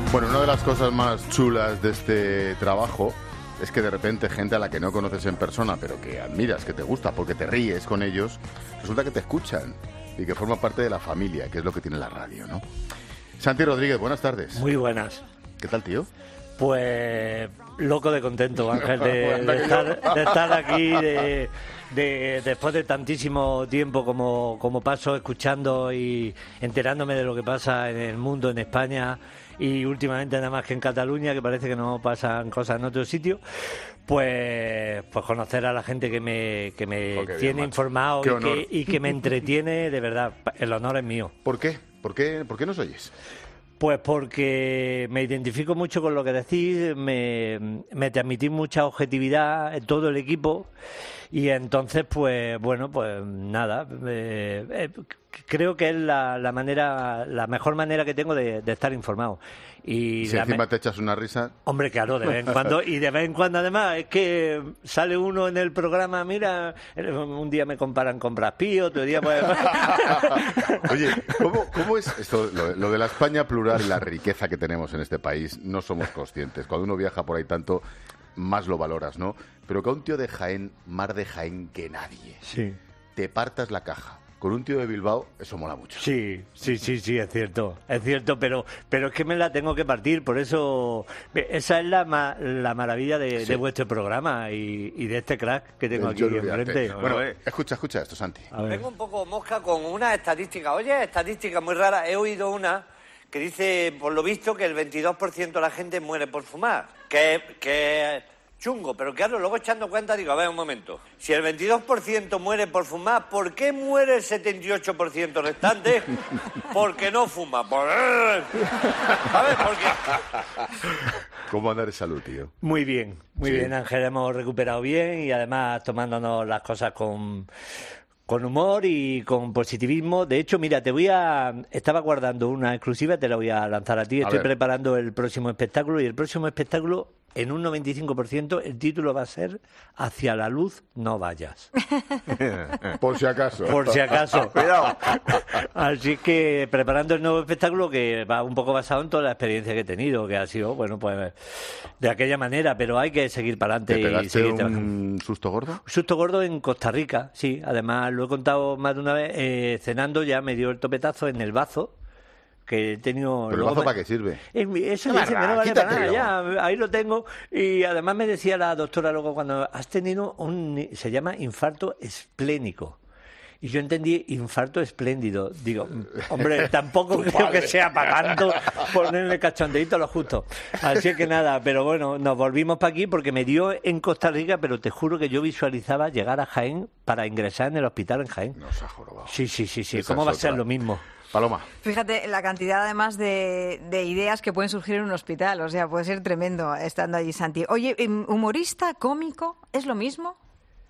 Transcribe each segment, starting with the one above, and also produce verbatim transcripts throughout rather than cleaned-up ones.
Bueno, una de las cosas más chulas de este trabajo es que de repente gente a la que no conoces en persona, pero que admiras, que te gusta, porque te ríes con ellos, resulta que te escuchan y que forman parte de la familia, que es lo que tiene la radio, ¿no? Santi Rodríguez, buenas tardes. Muy buenas. ¿Qué tal, tío? Pues loco de contento, Ángel, de, de, estar, de estar aquí, de, de, después de tantísimo tiempo como, como paso escuchando y enterándome de lo que pasa en el mundo, en España, y últimamente nada más que en Cataluña, que parece que no pasan cosas en otro sitio, pues pues conocer a la gente que me, que me oh, tiene bien, informado y que, y que me entretiene, de verdad, el honor es mío. ¿Por qué? ¿Por qué, ¿Por qué nos oyes? Pues porque me identifico mucho con lo que decís, me, me transmitís mucha objetividad en todo el equipo y entonces, pues bueno, pues nada, eh, eh, creo que es la, la manera, la mejor manera que tengo de, de estar informado. Y si encima me... te echas una risa... Hombre, claro, de vez en cuando, y de vez en cuando además, es que sale uno en el programa, mira, un día me comparan con Brad Pitt, otro día pues... Oye, ¿cómo, cómo es esto, lo, lo de la España plural y la riqueza que tenemos en este país? No somos conscientes. Cuando uno viaja por ahí tanto, más lo valoras, ¿no? Pero que a un tío de Jaén, más de Jaén que nadie, sí, te partas la caja. Con un tío de Bilbao, eso mola mucho. Sí, sí, sí, sí, es cierto, es cierto, pero pero es que me la tengo que partir, por eso esa es la ma, la maravilla de, sí. de vuestro programa y, y de este crack que tengo aquí enfrente. Bueno, eh, escucha, escucha esto, Santi. Vengo un poco mosca con una estadística. Oye, estadística muy rara. He oído una que dice, por lo visto, que el veintidós por ciento de la gente muere por fumar. Que... que chungo, pero claro, luego echando cuenta digo, a ver, un momento, si el veintidós por ciento muere por fumar, ¿por qué muere el setenta y ocho por ciento restante? Porque no fuma. Por... A ver, ¿por qué? ¿Cómo anda de salud, tío? Muy bien, muy sí. bien, Ángel, hemos recuperado bien y además tomándonos las cosas con... con humor y con positivismo. De hecho, mira, te voy a... Estaba guardando una exclusiva, te la voy a lanzar a ti. Estoy a preparando el próximo espectáculo y el próximo espectáculo, en un noventa y cinco por ciento, el título va a ser Hacia la luz no vayas. Por si acaso. Por si acaso. Cuidado. Así que preparando el nuevo espectáculo que va un poco basado en toda la experiencia que he tenido, que ha sido, bueno, pues de aquella manera, pero hay que seguir para adelante. ¿Te pegaste y seguir un trabajando. susto gordo? Un susto gordo en Costa Rica, sí. Además, lo he contado más de una vez, eh, cenando ya me dio el topetazo en el bazo, que he tenido... ¿Pero el bazo me... para qué sirve? Eso dice que no vale para nada, ya, ahí lo tengo. Y además me decía la doctora luego cuando has tenido un... se llama infarto esplénico. Y yo entendí infarto espléndido. Digo, hombre, tampoco creo que sea pagando ponerle cachondeito a lo justo. Así que nada, pero bueno, nos volvimos para aquí porque me dio en Costa Rica, pero te juro que yo visualizaba llegar a Jaén para ingresar en el hospital en Jaén. Nos ha jorobado. Sí, sí, sí, sí. ¿Cómo va a ser lo mismo? Paloma. Fíjate, la cantidad además de, de ideas que pueden surgir en un hospital. O sea, puede ser tremendo estando allí, Santi. Oye, ¿humorista, cómico, es lo mismo?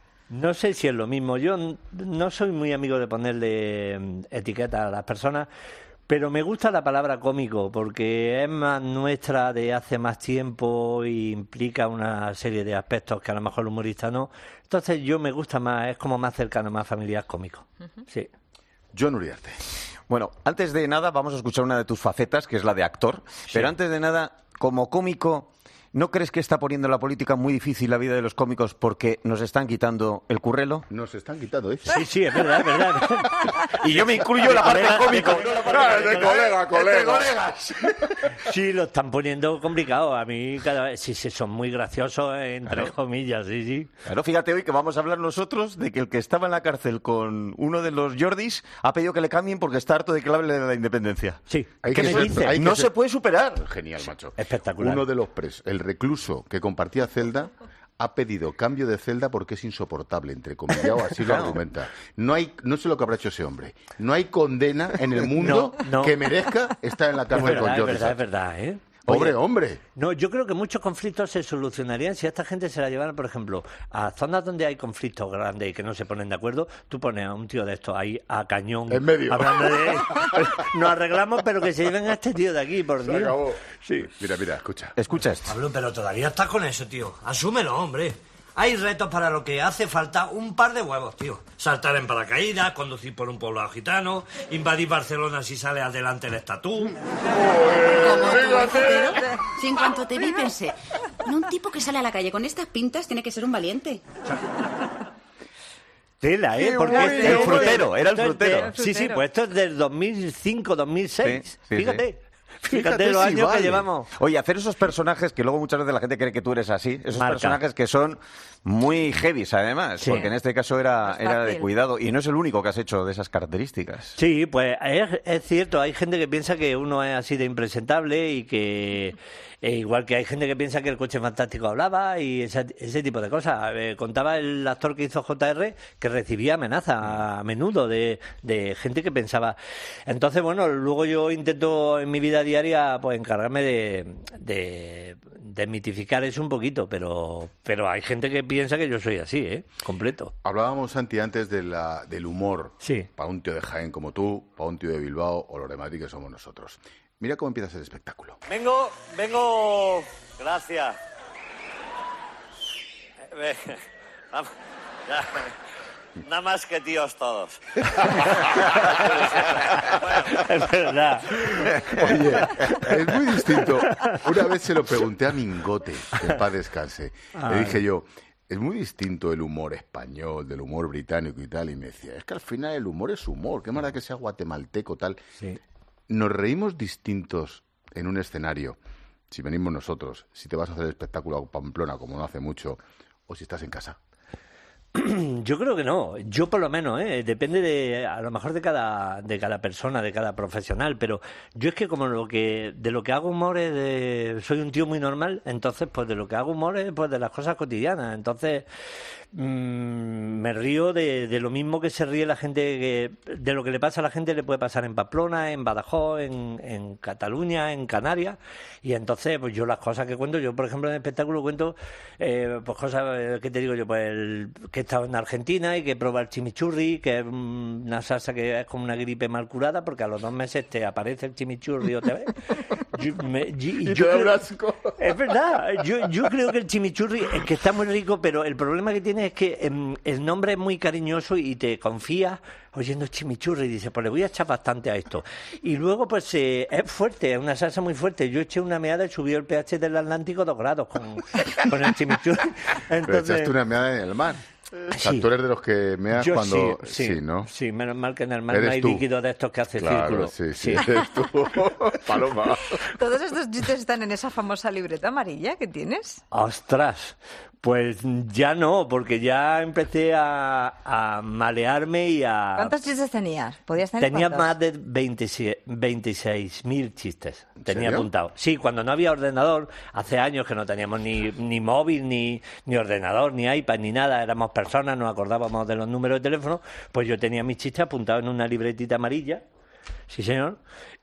No sé si es lo mismo. Yo no soy muy amigo de ponerle etiqueta a las personas, pero me gusta la palabra cómico porque es más nuestra de hace más tiempo y implica una serie de aspectos que a lo mejor el humorista no. Entonces yo me gusta más, es como más cercano, más familiar cómico. Uh-huh. Sí. John Uriarte. Bueno, antes de nada vamos a escuchar una de tus facetas, que es la de actor. Sí. Pero antes de nada, como cómico, ¿no crees que está poniendo la política muy difícil la vida de los cómicos porque nos están quitando el currelo? Nos están quitando, ¿eh? Sí, sí, es verdad, es verdad. Y yo me incluyo la parte de cómico. Claro, de colega, colega. colegas. Sí, lo están poniendo complicado. A mí cada vez sí, sí son muy graciosos, entre claro. comillas, sí, sí. Claro, fíjate hoy que vamos a hablar nosotros de que el que estaba en la cárcel con uno de los Jordis ha pedido que le cambien porque está harto de que le hable de la independencia. Sí. Hay ¿Qué que me ser, dice? hay que no ser... se puede superar. Genial, macho. Espectacular. Uno de los presos, el recluso que compartía celda, ha pedido cambio de celda porque es insoportable, entre comillas, o así lo argumenta. No hay, no sé lo que habrá hecho ese hombre. No hay condena en el mundo no, no. que merezca estar en la cárcel verdad, con Jordi. Es verdad, es verdad, ¿eh? Hombre, hombre. No, yo creo que muchos conflictos se solucionarían si a esta gente se la llevaran, por ejemplo, a zonas donde hay conflictos grandes y que no se ponen de acuerdo. Tú pones a un tío de estos ahí a cañón. En medio. Hablando de... Nos arreglamos, pero que se lleven a este tío de aquí, por Dios. Se acabó. Sí. Mira, mira, escucha. Escucha esto. Pablo, pero todavía estás con eso, tío. Asúmelo, hombre. Hay retos para lo que hace falta un par de huevos, tío. Saltar en paracaídas, conducir por un poblado gitano, invadir Barcelona si sale adelante el estatú. Si en cuanto te vi pensé, no, un tipo que sale a la calle con estas pintas tiene que ser un valiente. Tela, ¿eh? Porque este, el frutero, era el frutero. Sí, sí, pues esto es del dos mil cinco, dos mil seis. Sí, sí, Fíjate. Sí. Fíjate, Fíjate los si años vale. que llevamos. Oye, hacer esos personajes que luego muchas veces la gente cree que tú eres así, esos Marca. personajes que son muy heavies además, Sí. porque en este caso era, Es era de fácil. cuidado y no es el único que has hecho de esas características. Sí, pues es, es cierto, hay gente que piensa que uno es así de impresentable y que e igual que hay gente que piensa que el coche fantástico hablaba y ese, ese tipo de cosas. Eh, contaba el actor que hizo J R que recibía amenazas a menudo de, de gente que pensaba. Entonces, bueno, luego yo intento en mi vida diaria pues encargarme de, de, de mitificar eso un poquito, pero, pero hay gente que piensa que yo soy así, ¿eh? Completo. Hablábamos, Santi, antes de la, del humor. Sí. Para un tío de Jaén como tú, para un tío de Bilbao o los de Madrid que somos nosotros. Mira cómo empieza el espectáculo. Vengo, vengo... Gracias. Eh, ve- vamos, ya. Nada más que tíos todos. Es verdad. Oye, es muy distinto. Una vez se lo pregunté a Mingote, que en paz descanse. Le dije yo, es muy distinto el humor español del humor británico y tal. Y me decía, es que al final el humor es humor. Qué mala que sea guatemalteco, tal. Sí. Nos reímos distintos en un escenario, si venimos nosotros, si te vas a hacer espectáculo a Pamplona, como no hace mucho, o si estás en casa. Yo creo que no, yo por lo menos, ¿eh? Depende de, a lo mejor de cada, de cada persona, de cada profesional, pero yo es que como lo que, de lo que hago humor es de, soy un tío muy normal, entonces pues de lo que hago humor es pues de las cosas cotidianas, entonces mmm, me río de, de lo mismo que se ríe la gente, que, de lo que le pasa a la gente le puede pasar en Pamplona, en Badajoz, en, en Cataluña, en Canarias, y entonces pues yo las cosas que cuento, yo por ejemplo en el espectáculo cuento eh, pues cosas, eh, ¿qué te digo yo? Pues el, que he estado en Argentina y que he probado el chimichurri, que es una salsa que es como una gripe mal curada, porque a los dos meses te aparece el chimichurri otra vez. Yo, me, y, y yo creo, es verdad, yo, yo creo que el chimichurri es que está muy rico, pero el problema que tiene es que em, el nombre es muy cariñoso y te confías oyendo chimichurri y dices, pues le voy a echar bastante a esto. Y luego pues eh, es fuerte, es una salsa muy fuerte. Yo eché una meada y subió el pH del Atlántico dos grados con, con el chimichurri. Pero Entonces, echaste una meada en el mar. O sea, sí. tú eres de los que meas yo cuando... sí, sí, ¿no? sí, menos mal que en el mar Eres no hay tú. líquido de estos que hace Claro, círculo. sí, sí, eres tú. Paloma. Todos estos chistes están en esa famosa libreta amarilla que tienes. ¡Ostras! Pues ya no, porque ya empecé a, a malearme y a... ¿Cuántos chistes tenías? ¿Podías tener Tenía cuántos? más de veintiséis mil chistes. Tenía serio? apuntado. Sí, cuando no había ordenador, hace años que no teníamos ni, ni móvil, ni, ni ordenador, ni iPad, ni nada. Éramos personas, nos acordábamos de los números de teléfono. Pues yo tenía mis chistes apuntados en una libretita amarilla. Sí, señor.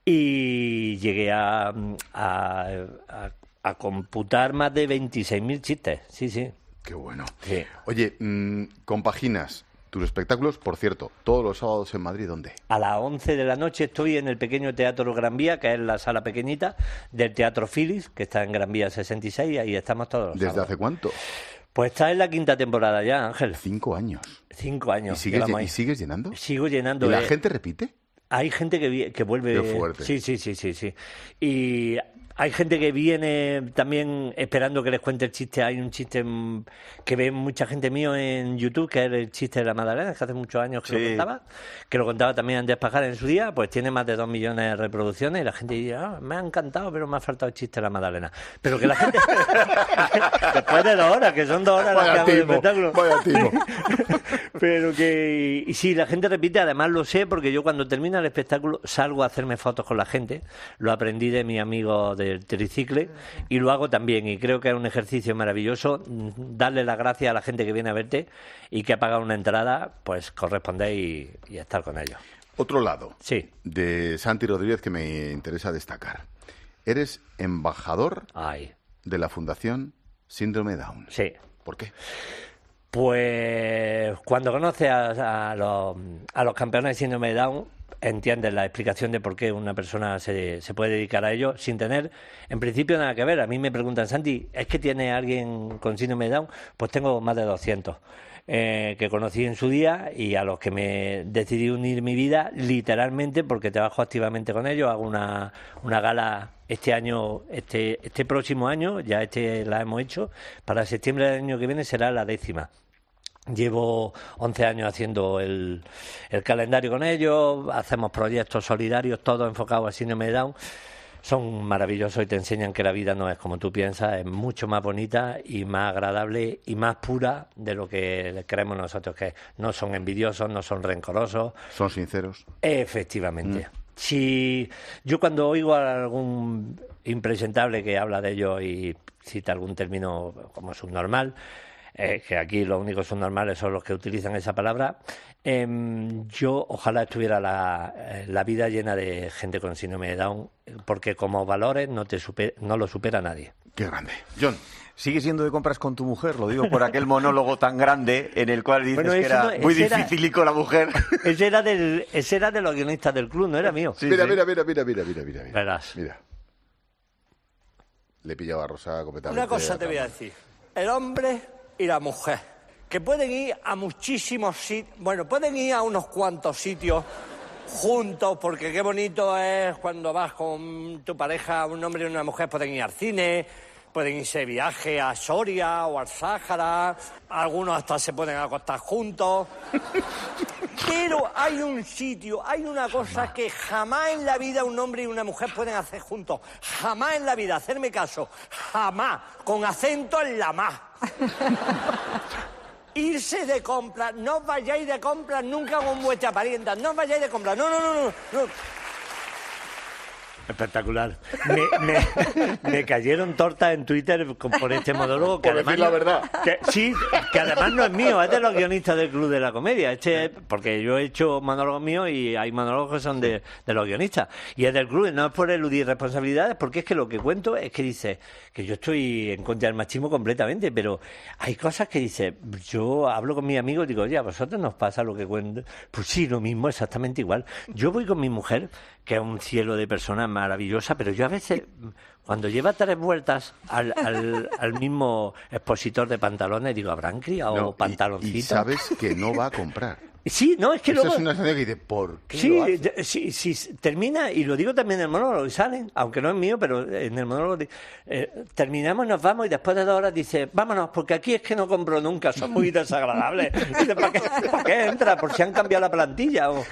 Y llegué a, a, a, a computar más de veintiséis mil chistes. Sí, sí. Qué bueno. Sí. Oye, mmm, compaginas tus espectáculos, por cierto, todos los sábados en Madrid, ¿dónde? A las once de la noche estoy en el pequeño Teatro Gran Vía, que es la sala pequeñita del Teatro Phillips, que está en Gran Vía sesenta y seis, y ahí estamos todos los ¿Desde sábados. hace cuánto? Pues está en la quinta temporada ya, Ángel. Cinco años. Cinco años. ¿Y sigues, llevamos lle- ahí. ¿Y sigues llenando? Sigo llenando. ¿Y la eh, gente repite? Hay gente que, vi- que vuelve... Qué fuerte. Sí, sí, sí, sí, sí. Y hay gente que viene también esperando que les cuente el chiste. Hay un chiste mm, que ve mucha gente mío en YouTube, que es el chiste de la Madalena, que hace muchos años que Sí. lo contaba, que lo contaba también Andrés Pajar en su día, pues tiene más de dos millones de reproducciones y la gente dice, ah, me ha encantado, pero me ha faltado el chiste de la Madalena. Pero que la gente... Después de dos horas, que son dos horas las que Vaya hago de timo, espectáculo. vaya timo. Pero que... Y sí, la gente repite, además lo sé, porque yo cuando termina el espectáculo salgo a hacerme fotos con la gente. Lo aprendí de mi amigo del tricicle y lo hago también. Y creo que es un ejercicio maravilloso mm, darle las gracias a la gente que viene a verte y que ha pagado una entrada, pues corresponder y, y estar con ellos. Otro lado Sí. de Santi Rodríguez que me interesa destacar. Eres embajador Ay, de la Fundación Síndrome Down. sí. ¿Por qué? Pues cuando conoces a, a los, a los campeones de síndrome de Down, entiendes la explicación de por qué una persona se, se puede dedicar a ello sin tener, en principio, nada que ver. A mí me preguntan, Santi, ¿es que tiene alguien con síndrome de Down? Pues tengo más de doscientos. Eh, que conocí en su día y a los que me decidí unir mi vida literalmente porque trabajo activamente con ellos. Hago una, una gala este año, este, este próximo año, ya este la hemos hecho, para septiembre del año que viene será la décima. Llevo once años haciendo el, el calendario con ellos, hacemos proyectos solidarios, todos enfocados al síndrome de Down. Son maravillosos y te enseñan que la vida no es como tú piensas, es mucho más bonita y más agradable y más pura de lo que creemos nosotros que es. No son envidiosos, no son rencorosos. Son sinceros. Efectivamente. Mm. Si yo cuando oigo a algún impresentable que habla de ello y cita algún término como subnormal, eh, que aquí los únicos subnormales son los que utilizan esa palabra, eh, yo ojalá estuviera la, la vida llena de gente con síndrome de Down, porque como valores no, te super, no lo supera nadie. Qué grande. John. ¿Sigues yendo de compras con tu mujer? Lo digo por aquel monólogo tan grande en el cual dices bueno, que era no, muy difícil era, ir con la mujer. Ese era, del, ese era de los guionistas del club, no era mío. Sí, mira, sí. mira, mira, mira, mira, mira, mira, mira. Verás. Mira. Le he pillado a Rosa completamente. Una cosa te voy a decir. El hombre y la mujer, que pueden ir a muchísimos sitios, bueno, pueden ir a unos cuantos sitios juntos, porque qué bonito es cuando vas con tu pareja, un hombre y una mujer, pueden ir al cine, pueden irse de viaje a Soria o al Sáhara, algunos hasta se pueden acostar juntos. Pero hay un sitio, hay una cosa que jamás en la vida un hombre y una mujer pueden hacer juntos. Jamás en la vida, hacerme caso, jamás, con acento en la más. Irse de compras, no os vayáis de compras nunca con vuestra parienta, no os vayáis de compras, no, no, no, no. no. Espectacular. Me, me, me cayeron tortas en Twitter por este monólogo. Que por además, decir la verdad. Que, sí, que además no es mío, es de los guionistas del Club de la Comedia. Este, porque yo he hecho monólogos míos y hay monólogos que son de, de los guionistas. Y es del club, no es por eludir responsabilidades, porque es que lo que cuento es que dice que yo estoy en contra del machismo completamente, pero hay cosas que dice, yo hablo con mis amigos y digo, oye, ¿a vosotros nos pasa lo que cuento? Pues sí, lo mismo, exactamente igual. Yo voy con mi mujer, que es un cielo de personas maravillosa, pero yo a veces, cuando lleva tres vueltas al, al, al mismo expositor de pantalones, digo, ¿habrán criado no, pantaloncitos? Y, y sabes que no va a comprar. Sí, no, es que Eso luego... es una sensación que dice, ¿por qué sí, lo hace? Sí, sí, termina, y lo digo también en el monólogo, y salen, aunque no es mío, pero en el monólogo eh, terminamos, nos vamos, y después de dos horas dice, vámonos, porque aquí es que no compro nunca, son muy desagradables. Dice, ¿para qué, ¿para qué entra? Por si han cambiado la plantilla. O...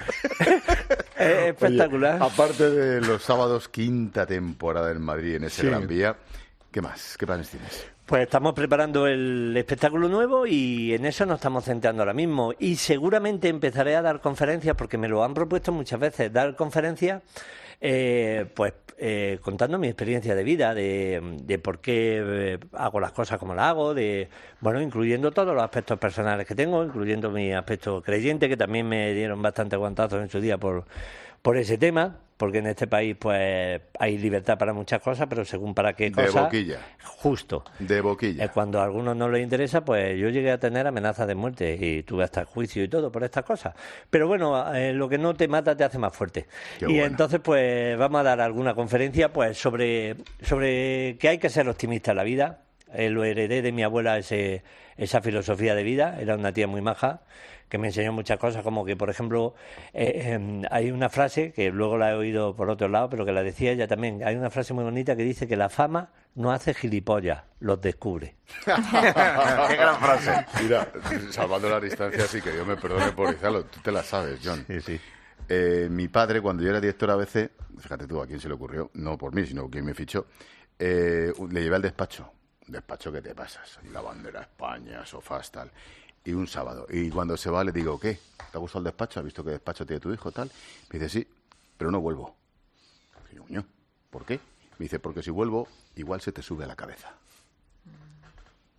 es espectacular. Oye, aparte de los sábados, quinta temporada en Madrid, en ese sí. Gran Vía, ¿qué más? ¿Qué planes tienes? Pues estamos preparando el espectáculo nuevo y en eso nos estamos centrando ahora mismo. Y seguramente empezaré a dar conferencias, porque me lo han propuesto muchas veces, dar conferencias, eh, pues eh, contando mi experiencia de vida, de, de por qué eh, hago las cosas como las hago, de bueno, incluyendo todos los aspectos personales que tengo, incluyendo mi aspecto creyente, que también me dieron bastante guantazos en su día por, por ese tema. Porque en este país pues hay libertad para muchas cosas, pero según para qué cosas... De boquilla. Justo. De boquilla. Eh, cuando a algunos no les interesa, pues yo llegué a tener amenazas de muerte y tuve hasta juicio y todo por estas cosas. Pero bueno, eh, lo que no te mata te hace más fuerte. Qué y bueno. Entonces pues vamos a dar alguna conferencia pues sobre, sobre que hay que ser optimista en la vida. Eh, lo heredé de mi abuela ese, esa filosofía de vida, era una tía muy maja, que me enseñó muchas cosas, como que, por ejemplo, eh, eh, hay una frase, que luego la he oído por otro lado, pero que la decía ella también, hay una frase muy bonita que dice que la fama no hace gilipollas, los descubre. ¡Qué gran frase! Mira, salvando la distancia, sí, que Dios me perdone por decirlo, tú te la sabes, John. Sí, sí. Eh, mi padre, cuando yo era director A B C, fíjate tú a quién se le ocurrió, no por mí, sino quien me fichó, eh, le llevé al despacho. Despacho que te pasas, y la bandera España, sofás, tal. Y un sábado. Y cuando se va le digo, ¿qué? ¿Te ha gustado el despacho? ¿Has visto qué despacho tiene tu hijo, tal? Me dice, sí, pero no vuelvo. Y yo, ¿por qué? Me dice, porque si vuelvo, igual se te sube a la cabeza.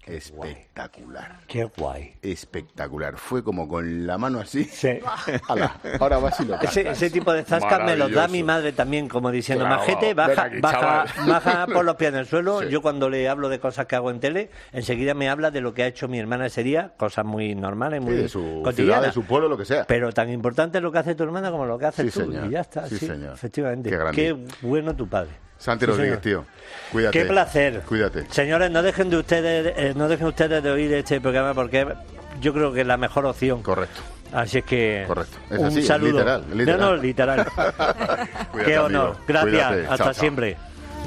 espectacular. Qué guay. Espectacular. Fue como con la mano así. Sí. Ala, ahora vas y lo cantas. Ese, ese tipo de zascas me los da mi madre también, como diciendo, claro, majete, baja, aquí, baja, baja por los pies en el suelo. Sí. Yo cuando le hablo de cosas que hago en tele, enseguida me habla de lo que ha hecho mi hermana ese día, cosas muy normales, muy sí, de su cotidianas. Ciudad, de su pueblo, lo que sea. Pero tan importante es lo que hace tu hermana como lo que haces sí, tú. Señor. Y ya está. Sí, sí señor. Efectivamente. Qué, Qué bueno tu padre. Santi sí, Rodríguez, señor. tío. Cuídate. Qué placer. Cuídate. Señores, no dejen de ustedes, eh, no dejen ustedes de oír este programa porque yo creo que es la mejor opción. Correcto. Así es que Correcto. Es un así, saludo. Literal, literal. No, no, literal. Cuídate, Qué honor. amigo. Gracias. Cuídate. Hasta Chao, chao. siempre.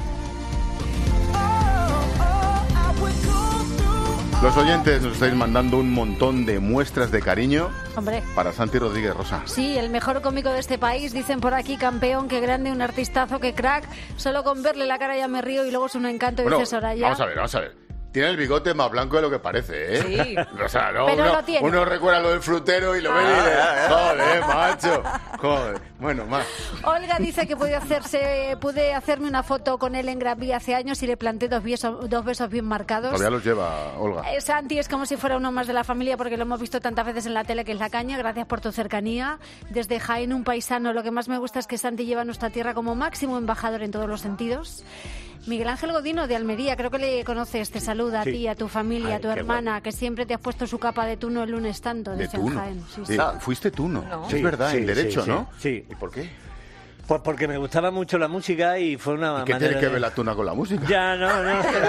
Los oyentes nos estáis mandando un montón de muestras de cariño. Hombre. Para Santi Rodríguez, Rosa. Sí, el mejor cómico de este país, dicen por aquí, campeón, qué grande, un artistazo, qué crack. Solo con verle la cara ya me río y luego es un encanto, Bueno, dice Soraya. vamos a ver, vamos a ver. Tiene el bigote más blanco de lo que parece, ¿eh? Sí. O sea, no, Pero uno, lo tiene. uno recuerda lo del frutero y lo ve y dice, joder, macho. Joder. Bueno, más. Olga dice que pude hacerse, pude hacerme una foto con él en Gran Vía hace años y le planté dos besos, dos besos bien marcados. Todavía los lleva, Olga. Eh, Santi es como si fuera uno más de la familia porque lo hemos visto tantas veces en la tele que es la caña. Gracias por tu cercanía. Desde Jaén, un paisano, lo que más me gusta es que Santi lleva a nuestra tierra como máximo embajador en todos los sentidos. Miguel Ángel Godino de Almería, creo que le conoces, te saluda sí. a ti, a tu familia, Ay, a tu hermana, bueno. Que siempre te has puesto su capa de tuno el lunes tanto. De tuno. Jaén. Sí, sí. sí. Ah, fuiste tuno. No. Sí, es verdad, sí, en derecho, sí, ¿no? Sí. ¿Y por qué? Pues porque me gustaba mucho la música y fue una ¿Y qué manera tiene que de... ver la tuna con la música? Ya, no, no. De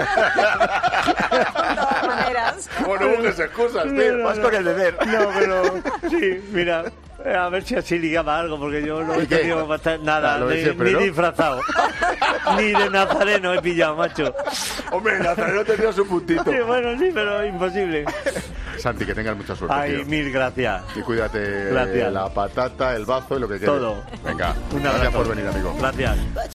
todas maneras. Bueno, busques excusas, tío. No, no, Vas no. con el deber. No, pero sí, mira, a ver si así ligaba algo, porque yo no he ¿Qué? tenido bastante, nada, Ah, lo de ni, siempre, ni ¿no? disfrazado, ni de nazareno he pillado, macho. Hombre, Nazareno tenía su puntito. Sí, bueno, sí, pero imposible. Santi, que tengas mucha suerte, Ay, tío. mil gracias. Y cuídate Gracias. la patata, el bazo y lo que quieras. Todo. Venga, Un gracias abrazo. por venir, amigo. Gracias.